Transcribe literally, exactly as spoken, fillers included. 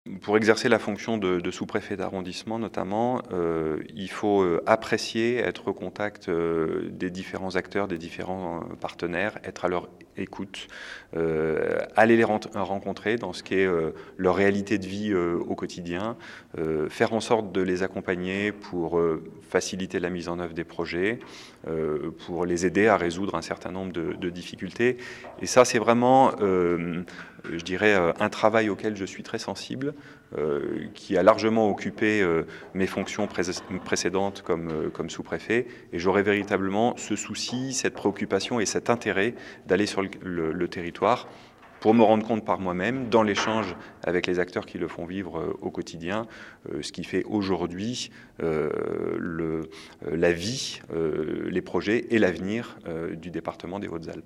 Pour exercer la fonction de, de sous-préfet d'arrondissement notamment, euh, il faut euh, apprécier, être au contact euh, des différents acteurs, des différents euh, partenaires, être à leur écoute, euh, aller les rencontrer dans ce qui est euh, leur réalité de vie euh, au quotidien, euh, faire en sorte de les accompagner pour euh, faciliter la mise en œuvre des projets, euh, pour les aider à résoudre un certain nombre de, de difficultés. Et ça, c'est vraiment, euh, je dirais, un travail auquel je suis très sensible, Euh, qui a largement occupé euh, mes fonctions pré précédentes comme, euh, comme sous-préfet. Et j'aurais véritablement ce souci, cette préoccupation et cet intérêt d'aller sur le, le, le territoire pour me rendre compte par moi-même, dans l'échange avec les acteurs qui le font vivre euh, au quotidien, euh, ce qui fait aujourd'hui euh, le, euh, la vie, euh, les projets et l'avenir euh, du département des Hautes-Alpes.